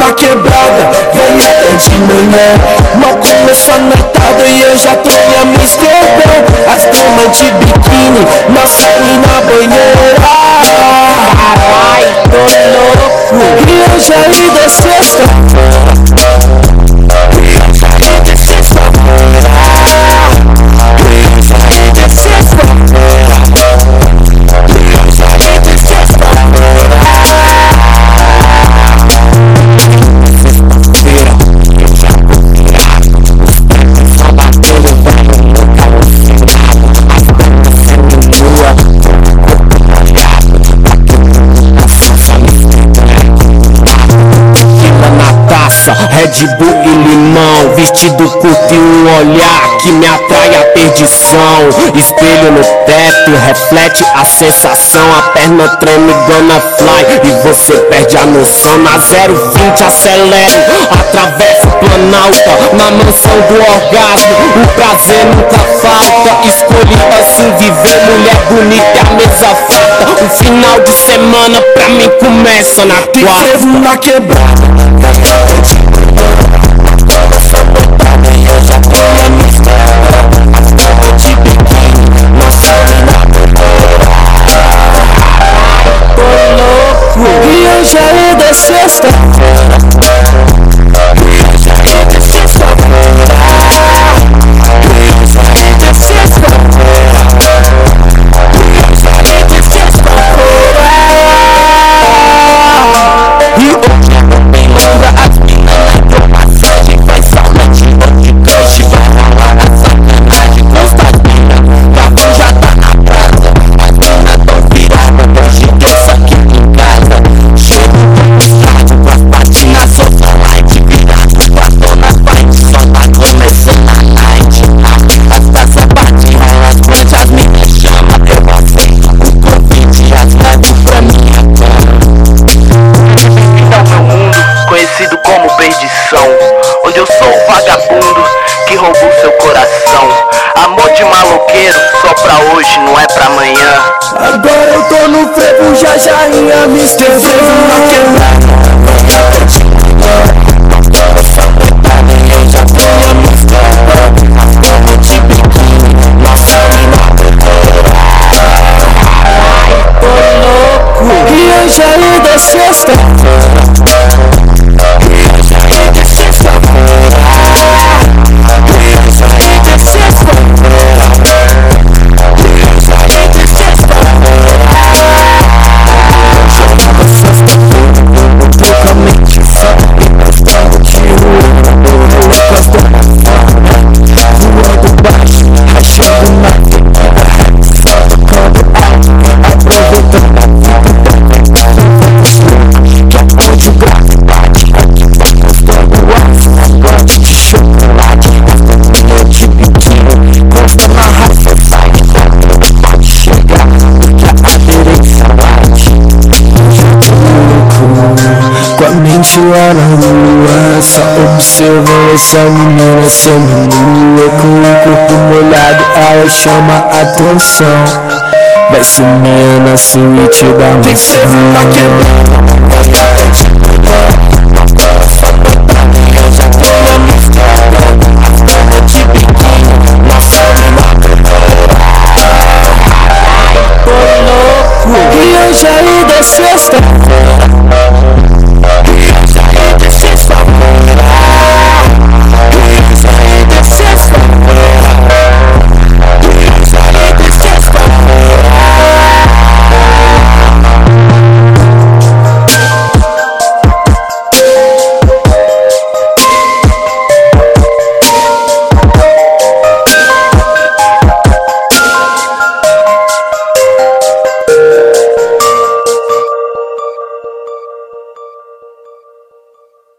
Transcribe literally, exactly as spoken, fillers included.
na quebrada, vem até de manhã. Mal começou a noitada e eu já tô em Amsterdã. As damas de biquíni, na sala e na banheira. Carai, tô louco. E hoje ainda é sexta-feira. Red Bull e limão, vestido curto e um olhar que me atrai a perdição. Espelho no teto, reflete a sensação. A perna treme, gonna fly e você perde a noção. Na zero vinte acelero, atravesso o planalto. Na mansão do orgasmo, o prazer nunca falta. Escolhi assim viver, mulher bonita e a mesa farta. O final de semana pra mim começa na quarta. Na quebrada, e hoje ainda é sexta-feira. Onde eu sou o vagabundo que roubou seu coração. Amor de maloqueiro só pra hoje, não é pra amanhã. Agora eu tô no frevo, já já em Amsterdã. Na quebrada, e hoje ainda é sexta-feira. Lá na rua, só observando essa menina seminua. Com o corpo molhado, ela chama a atenção. Vai sumindo na suíte da mansão. E hoje ainda é sexta.